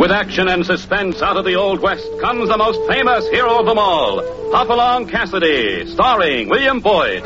With action and suspense out of the Old West comes the most famous hero of them all, Hopalong Cassidy, starring William Boyd.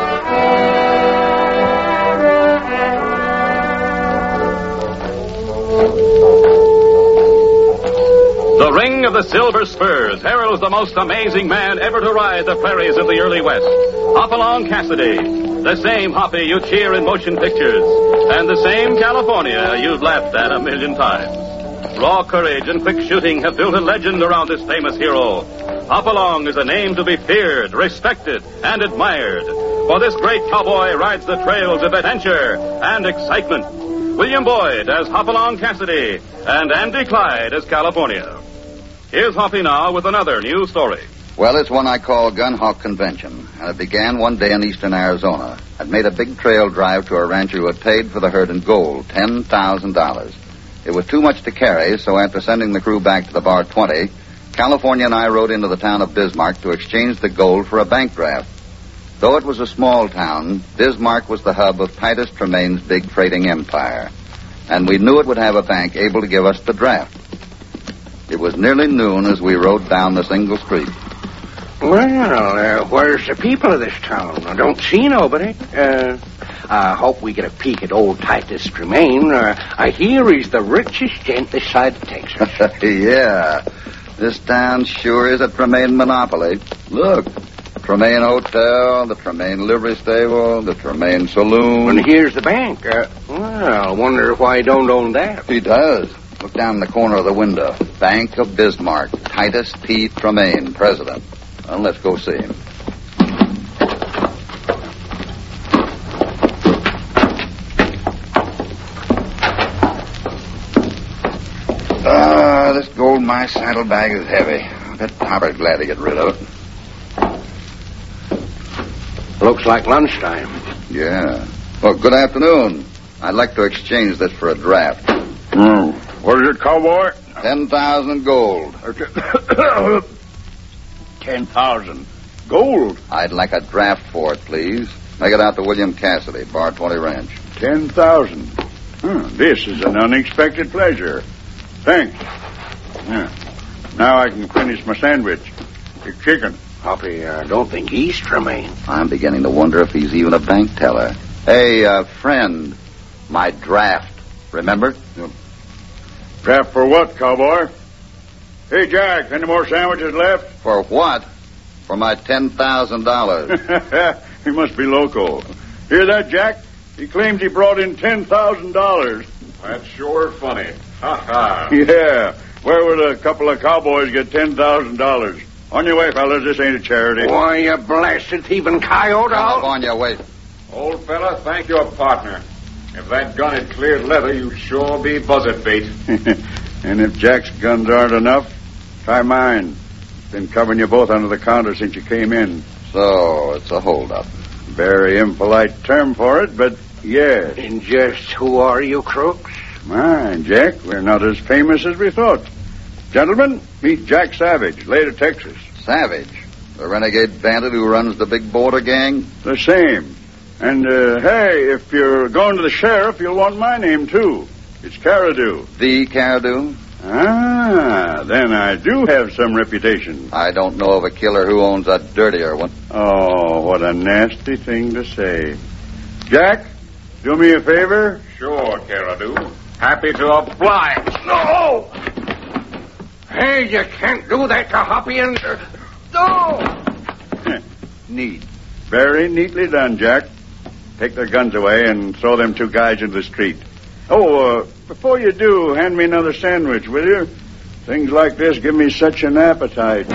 The ring of the silver spurs heralds the most amazing man ever to ride the prairies of the early West, Hopalong Cassidy. The same Hoppy you cheer in motion pictures, and the same California you've laughed at a million times. Raw courage and quick shooting have built a legend around this famous hero. Hopalong is a name to be feared, respected, and admired. For this great cowboy rides the trails of adventure and excitement. William Boyd as Hopalong Cassidy, and Andy Clyde as California. Here's Hoppy now with another new story. Well, it's one I call Gun Hawk Convention, and it began one day in eastern Arizona. I'd made a big trail drive to a rancher who had paid for the herd in gold, $10,000. It was too much to carry, so after sending the crew back to the Bar 20, California and I rode into the town of Bismarck to exchange the gold for a bank draft. Though it was a small town, Bismarck was the hub of Titus Tremaine's big freighting empire, and we knew it would have a bank able to give us the draft. It was nearly noon as we rode down the single street. Well, where's the people of this town? I don't see nobody. I hope we get a peek at old Titus Tremaine. I hear he's the richest gent this side of Texas. Yeah, this town sure is a Tremaine monopoly. Look, Tremaine Hotel, the Tremaine Livery Stable, the Tremaine Saloon. And here's the bank. I wonder why he don't own that. He does. Look down in the corner of the window. Bank of Bismarck, Titus P. Tremaine, president. Well, let's go see him. This gold in my saddlebag is heavy. I bet Hopper's glad to get rid of it. Looks like lunchtime. Yeah. Well, good afternoon. I'd like to exchange this for a draft. What is it, cowboy? 10,000 gold. 10,000. Gold? I'd like a draft for it, please. Make it out to William Cassidy, Bar 20 Ranch. 10,000. This is an unexpected pleasure. Thanks. Now I can finish my sandwich. The chicken. Hoppy, I don't think he's Tremaine. I'm beginning to wonder if he's even a bank teller. Hey, friend, my draft. Remember? Draft for what, cowboy? Hey, Jack, any more sandwiches left? For what? For my $10,000. He must be loco. Hear that, Jack? He claims he brought in $10,000. That's sure funny. Ha ha. Yeah. Where would a couple of cowboys get $10,000? On your way, fellas. This ain't a charity. Why, you blasted thieving coyote. California, wait. Old fella, thank your partner. If that gun had cleared leather, you'd sure be buzzard bait. And if Jack's guns aren't enough, try mine. Been covering you both under the counter since you came in. So, it's a holdup. Very impolite term for it, but yes. And just who are you, crooks? My, Jack, we're not as famous as we thought. Gentlemen, meet Jack Savage, later Texas. Savage? The renegade bandit who runs the big border gang? The same. And, hey, if you're going to the sheriff, you'll want my name, too. It's Caradu. The Caradu? Ah, then I do have some reputation. I don't know of a killer who owns a dirtier one. Oh, what a nasty thing to say. Jack, do me a favor? Sure, Caradu. Happy to oblige. No! Hey, you can't do that to Hoppy and... No! Neat. Very neatly done, Jack. Take their guns away and throw them two guys into the street. Oh, before you do, hand me another sandwich, will you? Things like this give me such an appetite.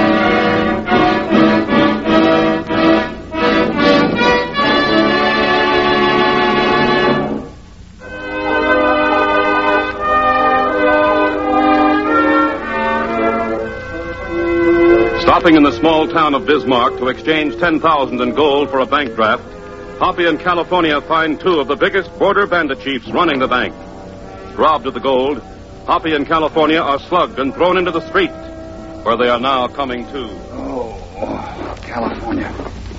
Stopping in the small town of Bismarck to exchange 10,000 in gold for a bank draft, Hoppy and California find two of the biggest border bandit chiefs running the bank. Robbed of the gold, Hoppy and California are slugged and thrown into the street, where they are now coming to. Oh, California.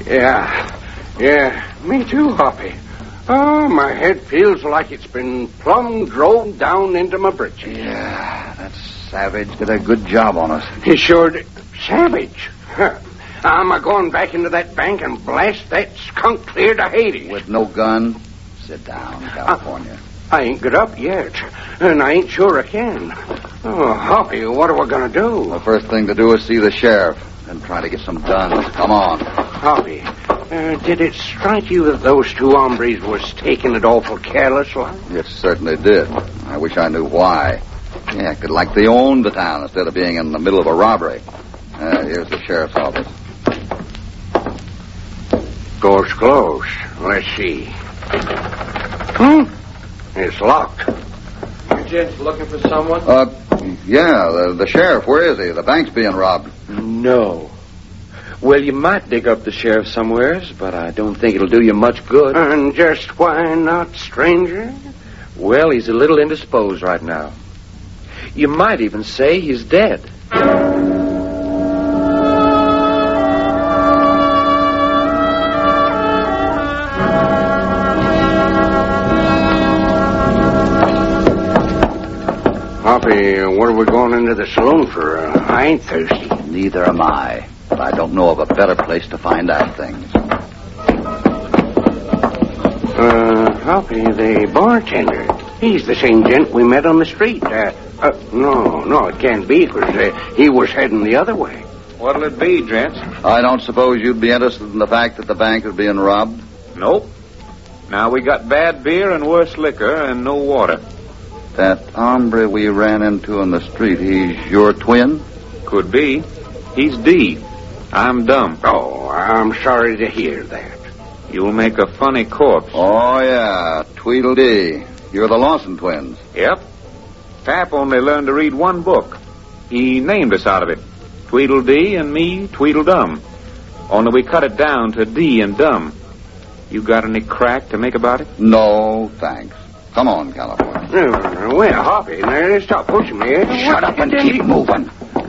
Yeah, me too, Hoppy. Oh, my head feels like it's been plumb drove down into my britches. Yeah, That Savage did a good job on us. He sure did. Savage? Huh. I'm going back into that bank and blast that skunk clear to Hades. With no gun? Sit down, California. I ain't got up yet, and I ain't sure I can. Oh, Hoppy, what are we going to do? The first thing to do is see the sheriff and try to get some guns. Come on. Hoppy, did it strike you that those two hombres was taking it awful careless like? It certainly did. I wish I knew why. They acted like they owned the town instead of being in the middle of a robbery. Here's the sheriff's office. Door's closed. Let's see. It's locked. You gents looking for someone? Yeah, the sheriff. Where is he? The bank's being robbed. No. Well, you might dig up the sheriff somewheres, but I don't think it'll do you much good. And just why not, stranger? Well, he's a little indisposed right now. You might even say he's dead. Hoppy, what are we going into the saloon for? I ain't thirsty. Neither am I, but I don't know of a better place to find out things. Hoppy, the bartender. He's the same gent we met on the street. No, it can't be, because he was heading the other way. What'll it be, gents? I don't suppose you'd be interested in the fact that the bank is being robbed? Nope. Now, we got bad beer and worse liquor and no water. That hombre we ran into on the street, he's your twin? Could be. He's D. I'm dumb. Oh, I'm sorry to hear that. You'll make a funny corpse. Oh, yeah, Tweedledee. You're the Lawson twins. Yep. Pap only learned to read one book. He named us out of it. Tweedledee and me, Tweedledum. Only we cut it down to D and Dumb. You got any crack to make about it? No, thanks. Come on, California. Well, Hoppy, now stop pushing me. Shut up and keep moving.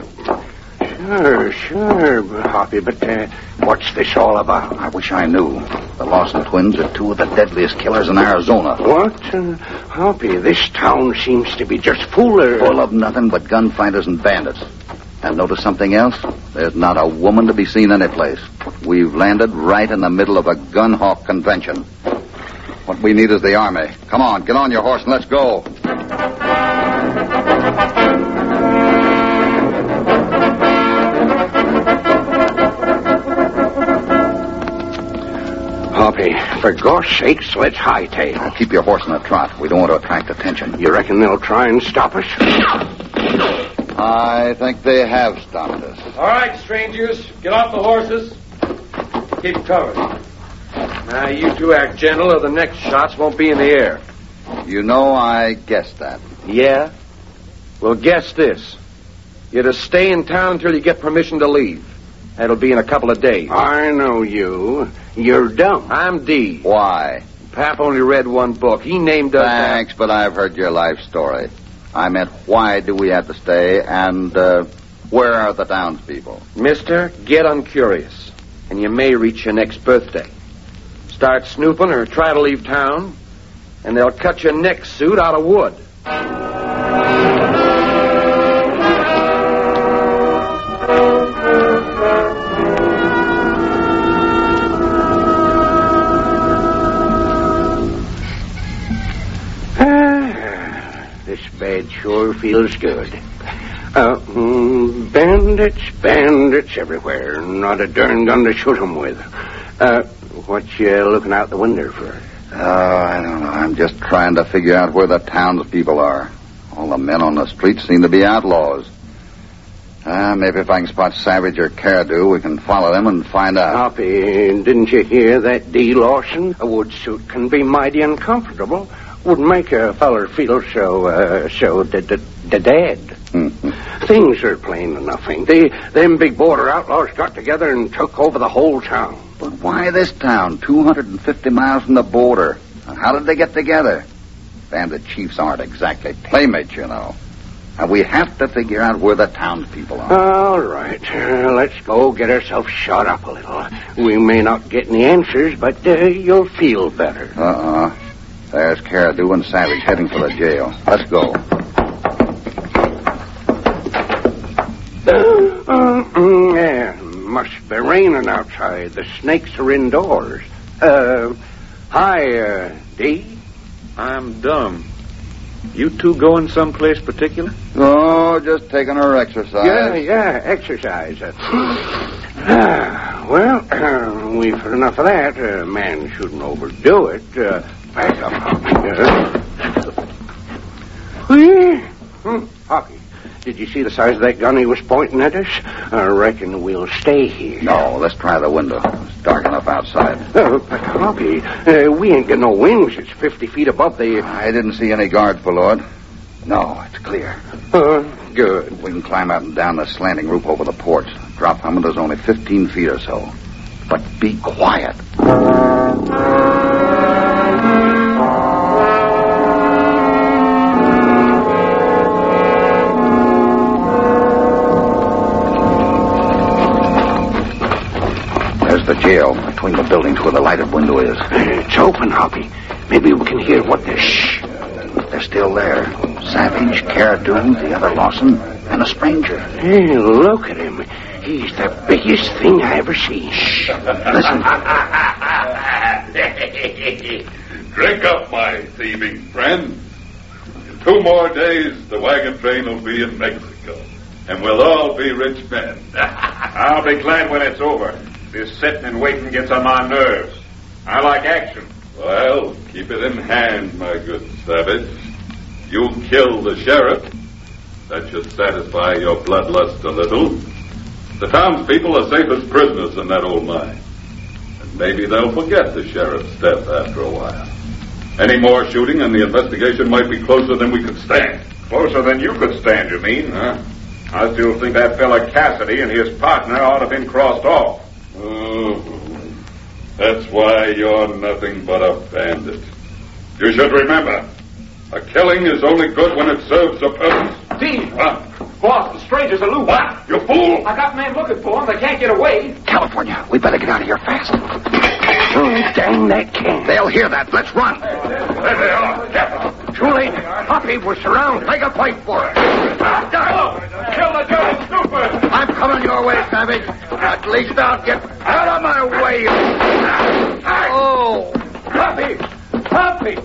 Sure, Hoppy, but what's this all about? I wish I knew. The Lawson twins are two of the deadliest killers in Arizona. What? Hoppy, this town seems to be just full of nothing but gunfighters and bandits. And notice something else? There's not a woman to be seen anyplace. We've landed right in the middle of a gun hawk convention. What we need is the army. Come on, get on your horse and let's go. Hoppy, for gosh sakes, let's hightail. Now, keep your horse in a trot. We don't want to attract attention. You reckon they'll try and stop us? I think they have stopped us. All right, strangers, get off the horses. Keep covered. Now, you two act gentle or the next shots won't be in the air. You know, I guessed that. Yeah? Well, guess this. You're to stay in town until you get permission to leave. That'll be in a couple of days. I know you. You're dumb. I'm D. Why? Pap only read one book. He named us... Thanks, but I've heard your life story. I meant, why do we have to stay, and where are the townspeople? Mister, get uncurious, and you may reach your next birthday. Start snooping or try to leave town, and they'll cut your neck suit out of wood. This bed sure feels good. Bandits everywhere. Not a darn gun to shoot 'em with. What you looking out the window for? Oh, I don't know. I'm just trying to figure out where the townspeople are. All the men on the street seem to be outlaws. Maybe if I can spot Savage or Cardew, we can follow them and find out. Hoppy, didn't you hear that, D. Lawson? A wood suit can be mighty uncomfortable. Wouldn't make a feller feel so dead. Things are plain enough, ain't they? Them big border outlaws got together and took over the whole town. But why this town? 250 miles from the border. How did they get together? Bandit chiefs aren't exactly playmates, you know. And we have to figure out where the townspeople are. All right. Let's go get ourselves shot up a little. We may not get any answers, but you'll feel better. There's Cardew and Savage heading for the jail. Let's go. raining outside. The snakes are indoors. Hi, Dee. I'm dumb. You two going someplace particular? Oh, just taking our exercise. Yeah, exercise. Well, we've had enough of that. A man shouldn't overdo it. Back up, Hoppy. Hoppy, did you see the size of that gun he was pointing at us? I reckon we'll stay here. No, let's try the window. It's dark enough outside. But, Hoppy, we ain't got no wings. It's 50 feet above the... I didn't see any guards, Lord. No, it's clear. Good. We can climb out and down the slanting roof over the porch. Drop from it is only 15 feet or so. But be quiet. There's the jail between the buildings where the lighted window is. It's open, Hoppy. Maybe we can hear what they're... Shh. They're still there. Savage, Caribou, the other Lawson, and a stranger. Hey, look at him. He's the biggest thing I ever seen. Shh. Listen. Drink up, my thieving friend. In 2 more days, the wagon train will be in Mexico, and we'll all be rich men. I'll be glad when it's over. This sitting and waiting gets on my nerves. I like action. Well, keep it in hand, my good savage. You kill the sheriff. That should satisfy your bloodlust a little. The townspeople are safe as prisoners in that old mine. And maybe they'll forget the sheriff's death after a while. Any more shooting and the investigation might be closer than we could stand. Closer than you could stand, you mean? Huh? I still think that fella Cassidy and his partner ought to have been crossed off. Oh, that's why you're nothing but a bandit. You should remember, a killing is only good when it serves a purpose. Dean! What? Boss, the strangers are loose. What? You fool! I got men looking for them. They can't get away. California, we better get out of here fast. Dang that can. They'll hear that. Let's run. There they are. Captain. Too late. Hoppy, we're surrounded. Take a fight for it. Kill the dirty stupid! I'm coming your way, Savage. At least I'll get out of my way. Oh. Hoppy! Hoppy!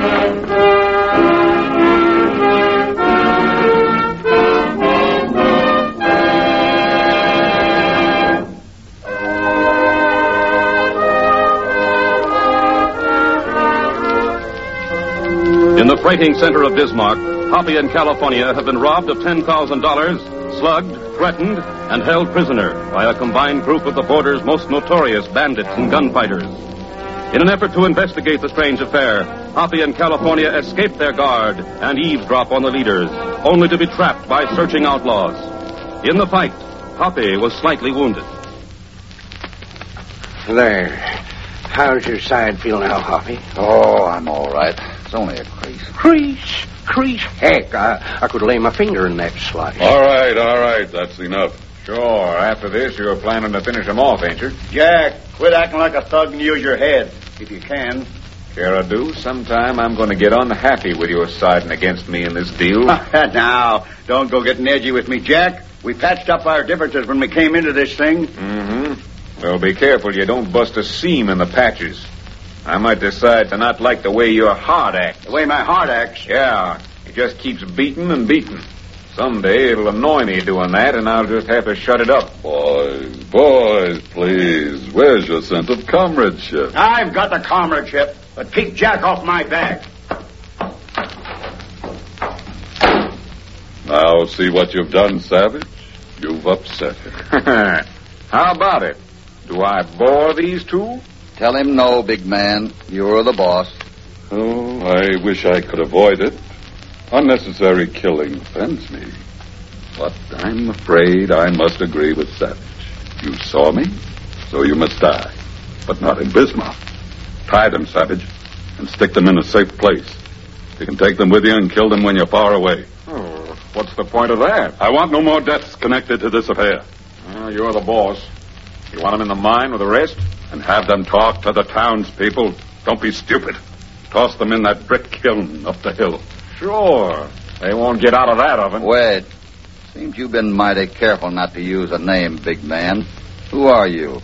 In the freighting center of Bismarck, Hoppy and California have been robbed of $10,000, slugged, threatened, and held prisoner by a combined group of the border's most notorious bandits and gunfighters. In an effort to investigate the strange affair, Hoppy and California escape their guard and eavesdrop on the leaders, only to be trapped by searching outlaws. In the fight, Hoppy was slightly wounded. There. How's your side feel now, Hoppy? Oh, I'm all right. It's only a crease. Crease? Heck, I could lay my finger in that slice. All right. That's enough. Sure, after this, you're planning to finish them off, ain't you? Jack, quit acting like a thug and use your head, if you can. Caribou, sometime I'm going to get unhappy with your siding against me in this deal. Now, don't go getting edgy with me, Jack. We patched up our differences when we came into this thing. Mm-hmm. Well, be careful you don't bust a seam in the patches. I might decide to not like the way your heart acts. The way my heart acts. Yeah, it just keeps beating and beating. Someday it'll annoy me doing that, and I'll just have to shut it up. Boys, please. Where's your sense of comradeship? I've got the comradeship, but keep Jack off my back. Now see what you've done, Savage. You've upset him. How about it? Do I bore these two? Tell him no, big man. You're the boss. Oh, I wish I could avoid it. Unnecessary killing offends me. But I'm afraid I must agree with Savage. You saw me, so you must die. But not in Bismarck. Tie them, Savage, and stick them in a safe place. You can take them with you and kill them when you're far away. Oh, what's the point of that? I want no more deaths connected to this affair. Well, you're the boss. You want them in the mine with the rest? And have them talk to the townspeople. Don't be stupid. Toss them in that brick kiln up the hill. Sure. They won't get out of that oven. Wait. Seems you've been mighty careful not to use a name, big man. Who are you?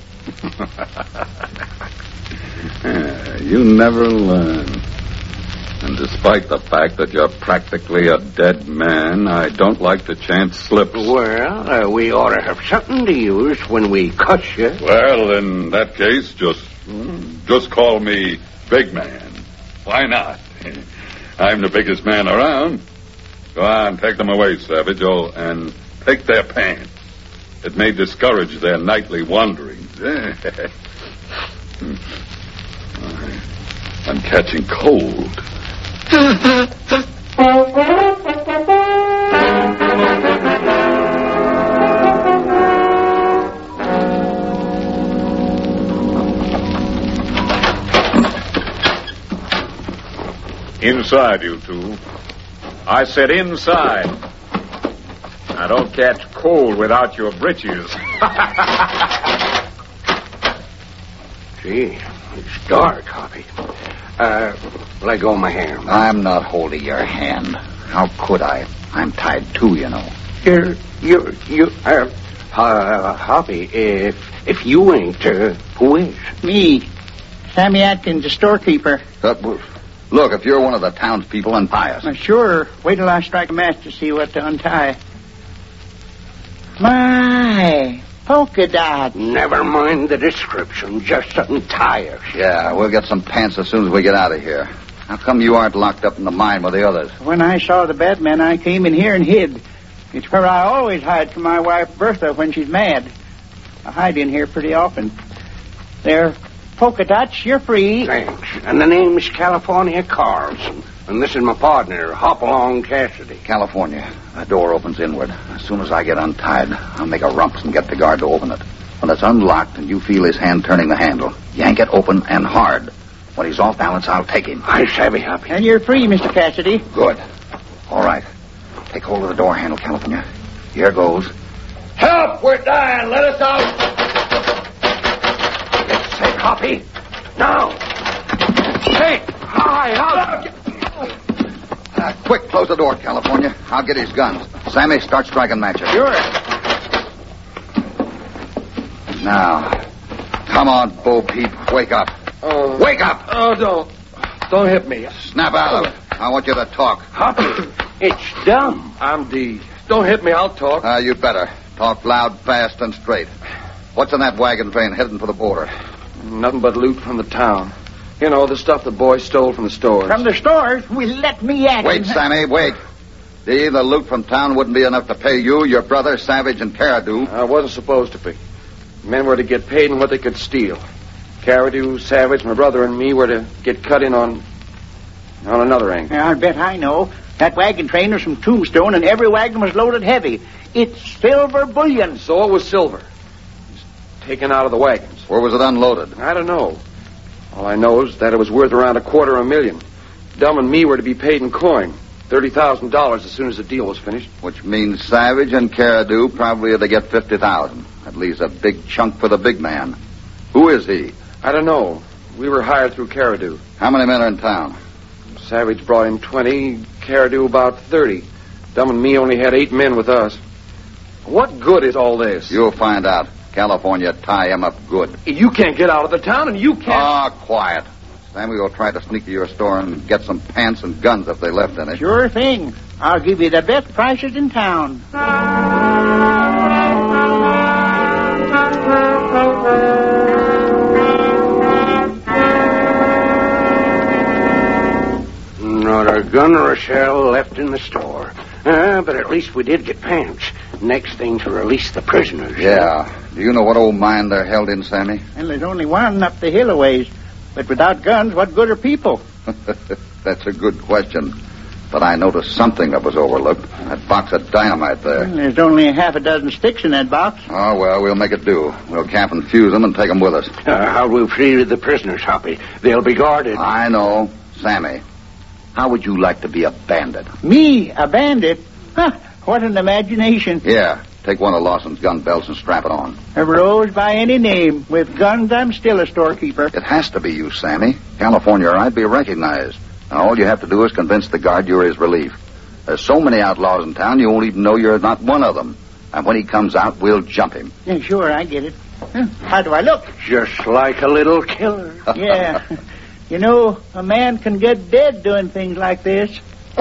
You never learn. And despite the fact that you're practically a dead man, I don't like to chance slips. Well, we ought to have something to use when we cuss you. Well, in that case, just call me Big Man. Why not? I'm the biggest man around. Go on, take them away, Savage. Oh, and take their pants. It may discourage their nightly wanderings. I'm catching cold. Inside, you two. I said inside. Now, don't catch cold without your breeches. Gee, it's dark, Hoppy. Let go of my hand. I'm not holding your hand. How could I? I'm tied too, you know. Hoppy, if you ain't, who is? Me, Sammy Atkins, the storekeeper. Look, if you're one of the townspeople, untie us. Sure. Wait till I strike a match to see what to untie. My, polka dot. Never mind the description. Just untie us. Yeah, we'll get some pants as soon as we get out of here. How come you aren't locked up in the mine with the others? When I saw the bad men, I came in here and hid. It's where I always hide from my wife, Bertha, when she's mad. I hide in here pretty often. There, polka dots, you're free. Thanks. And the name's California Carlson. And this is my partner, Hopalong Cassidy. California. That door opens inward. As soon as I get untied, I'll make a rumpus and get the guard to open it. When it's unlocked and you feel his hand turning the handle, yank it open and hard. When he's off balance, I'll take him. I savvy, Hoppy. And you're free, Mr. Cassidy. Good. All right. Take hold of the door handle, California. Here goes. Help! We're dying! Let us out! It's safe, Hoppy. Now! Hey! Hi! Out! Quick, close the door, California. I'll get his guns. Sammy, start striking matches. Sure. Now, come on, Bo Peep. Wake up. Oh. Wake up! Oh, don't hit me. Snap out of it. I want you to talk. Hoppy, it's dumb. I'm D. Don't hit me, I'll talk. You'd better. Talk loud, fast, and straight. What's in that wagon train heading for the border? Nothing but loot from the town. You know, the stuff the boys stole from the stores. From the stores? Well, let me at Wait, Sammy, wait. The loot from town wouldn't be enough to pay you, your brother, Savage, and Caradu. I wasn't supposed to be. Men were to get paid in what they could steal. Caradu, Savage, my brother, and me were to get cut in on another angle. I bet I know. That wagon train was from Tombstone, and every wagon was loaded heavy. It's silver bullion. So it was silver. It was taken out of the wagons. Where was it unloaded? I don't know. All I know is that it was worth around $250,000. Dum and me were to be paid in coin. $30,000 as soon as the deal was finished. Which means Savage and Caradu probably had to get $50,000. That leaves a big chunk for the big man. Who is he? I don't know. We were hired through Caradu. How many men are in town? Savage brought in 20, Caradu about 30. Dum and me only had 8 men with us. What good is all this? You'll find out. California, tie him up good. You can't get out of the town, and you can't... Ah, quiet. Sammy will try to sneak to your store and get some pants and guns if they left any. Sure thing. I'll give you the best prices in town. Not a gun or a shell left in the store. But at least we did get pants. Next thing to release the prisoners. Yeah. Do you know what old mine they're held in, Sammy? And there's only one up the hill a ways. But without guns, what good are people? That's a good question. But I noticed something that was overlooked. That box of dynamite there. Well, there's only half a dozen sticks in that box. Oh, well, we'll make it do. We'll cap and fuse them and take them with us. How will we free the prisoners, Hoppy? They'll be guarded. I know. Sammy, how would you like to be a bandit? Me, a bandit? Huh, what an imagination. Yeah. Take one of Lawson's gun belts and strap it on. A rose by any name. With guns, I'm still a storekeeper. It has to be you, Sammy. California or I'd be recognized. Now, all you have to do is convince the guard you're his relief. There's so many outlaws in town, you won't even know you're not one of them. And when he comes out, we'll jump him. Yeah, sure, I get it. How do I look? Just like a little killer. Yeah. You know, a man can get dead doing things like this.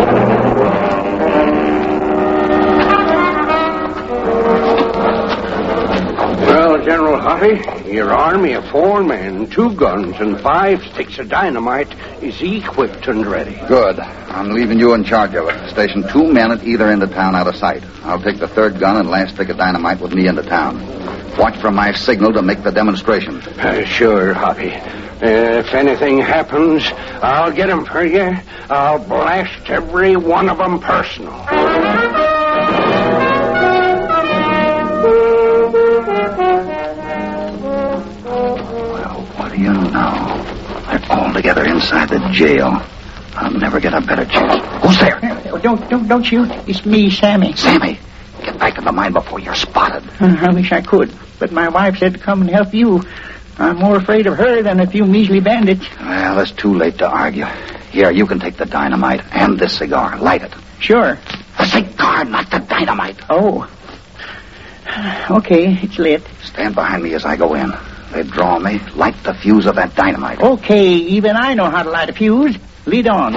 Well, General Hottie, your army of 4 men, 2 guns, and 5 sticks of dynamite is equipped and ready. Good. I'm leaving you in charge of it. Station 2 men at either end of town out of sight. I'll take the 3rd gun and last stick of dynamite with me into town. Watch for my signal to make the demonstration. Sure, Hottie. If anything happens, I'll get 'em for you. I'll blast every one of 'em personal. What do you know? They're all together inside the jail. I'll never get a better chance. Who's there? Don't shoot. It's me, Sammy. Sammy, get back to the mine before you're spotted. I wish I could, but my wife said to come and help you. I'm more afraid of her than a few measly bandits. Well, it's too late to argue. Here, you can take the dynamite and this cigar. Light it. Sure. The cigar, not the dynamite. Oh. Okay, it's lit. Stand behind me as I go in. They draw me. Light the fuse of that dynamite. Okay, even I know how to light a fuse. Lead on.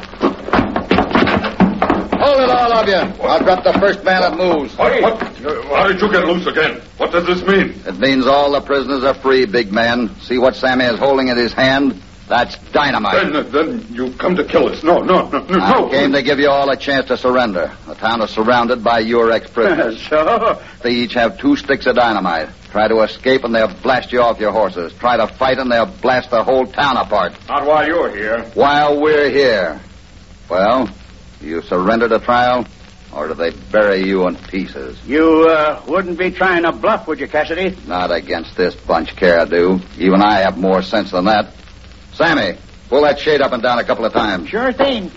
Hold it, all of you. I'll drop the first man that moves. How did you get loose again? What does this mean? It means all the prisoners are free, big man. See what Sammy is holding in his hand? That's dynamite. Then you've come to kill us. No. I came to give you all a chance to surrender. The town is surrounded by your ex-prisoners. So? They each have 2 sticks of dynamite. Try to escape and they'll blast you off your horses. Try to fight and they'll blast the whole town apart. Not while you're here. While we're here. Well, you surrender to trial, or do they bury you in pieces? You wouldn't be trying to bluff, would you, Cassidy? Not against this bunch, Caribou. Even I have more sense than that. Sammy, pull that shade up and down a couple of times. Sure thing.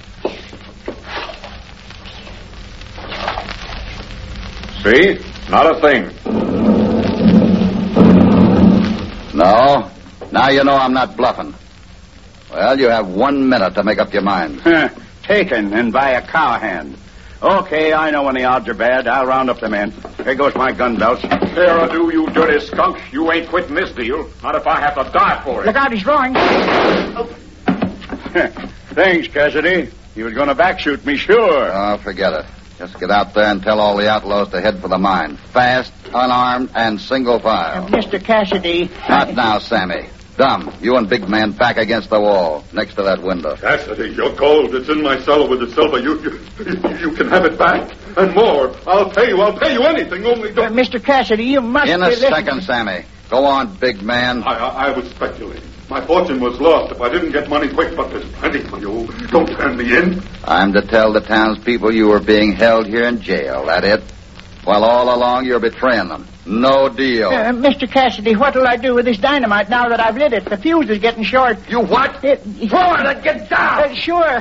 See? Not a thing. No? Now you know I'm not bluffing. Well, you have 1 minute to make up your mind. Taken and by a cowhand. Okay, I know when the odds are bad. I'll round up the men. Here goes my gun belts. There, do, you dirty skunk. You ain't quitting this deal. Not if I have to die for it. Look out, he's drawing. Thanks, Cassidy. He was going to backshoot me, sure. Oh, forget it. Just get out there and tell all the outlaws to head for the mine. Fast, unarmed, and single file. Mr. Cassidy. Not now, Sammy. Dumb, you and Big Man back against the wall, next to that window. Cassidy, your gold. It's in my cellar with the silver. You can have it back. And more. I'll pay you anything, only don't... Mr. Cassidy, you must... In a second, Sammy. Go on, Big Man. I was speculating. My fortune was lost if I didn't get money quick, but there's plenty for you. Don't turn me in. I'm to tell the townspeople you were being held here in jail, that it? While all along you're betraying them. No deal. Mr. Cassidy, what'll I do with this dynamite now that I've lit it? The fuse is getting short. You what? Throw it and get down. Sure.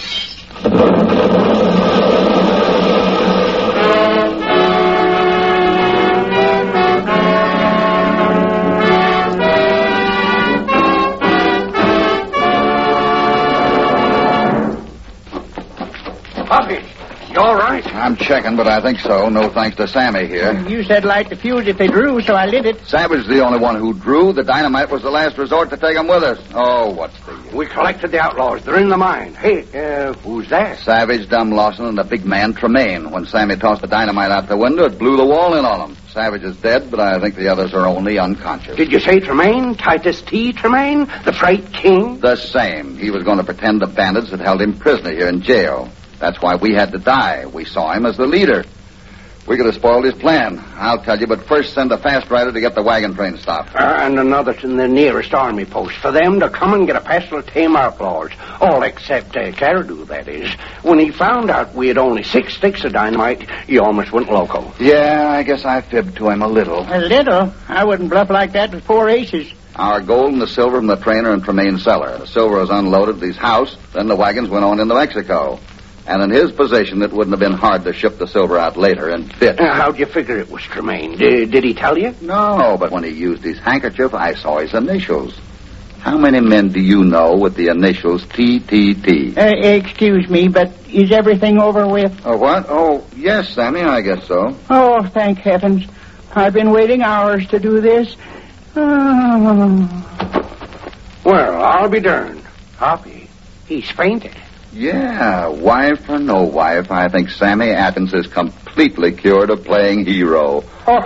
Hottie, you all right? I'm checking, but I think so. No thanks to Sammy here. You said light the fuse if they drew, so I lit it. Savage is the only one who drew. The dynamite was the last resort to take them with us. Oh, what's the use? We collected the outlaws. They're in the mine. Hey, who's that? Savage, Dumb Lawson, and the big man, Tremaine. When Sammy tossed the dynamite out the window, it blew the wall in on them. Savage is dead, but I think the others are only unconscious. Did you say Tremaine? Titus T. Tremaine? The freight king? The same. He was going to pretend the bandits had held him prisoner here in jail. That's why we had to die. We saw him as the leader. We could have spoiled his plan. I'll tell you, but first send a fast rider to get the wagon train stopped. And another to the nearest army post. For them to come and get a passel of tame outlaws. All except Caribou, that is. When he found out we had only 6 sticks of dynamite, he almost went loco. Yeah, I guess I fibbed to him a little. A little? I wouldn't bluff like that with 4 aces. Our gold and the silver from the trainer and Tremaine's cellar. The silver was unloaded at his house. Then the wagons went on into Mexico. And in his position, it wouldn't have been hard to ship the silver out later and fit. How'd you figure it was Tremaine? Did he tell you? No, but when he used his handkerchief, I saw his initials. How many men do you know with the initials TTT? Excuse me, but is everything over with? Oh, what? Oh, yes, Sammy, I guess so. Oh, thank heavens. I've been waiting hours to do this. Oh. Well, I'll be darned. Hoppy, he's fainted. Yeah, wife or no wife, I think Sammy Atkins is completely cured of playing hero.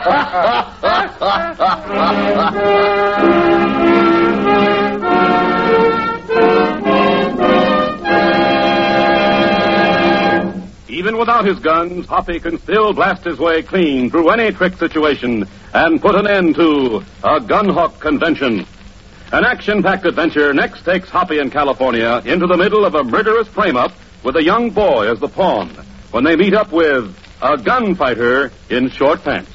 Even without his guns, Hoppy can still blast his way clean through any trick situation and put an end to a gun hawk convention. An action-packed adventure next takes Hoppy and California into the middle of a murderous frame-up with a young boy as the pawn when they meet up with a gunfighter in short pants.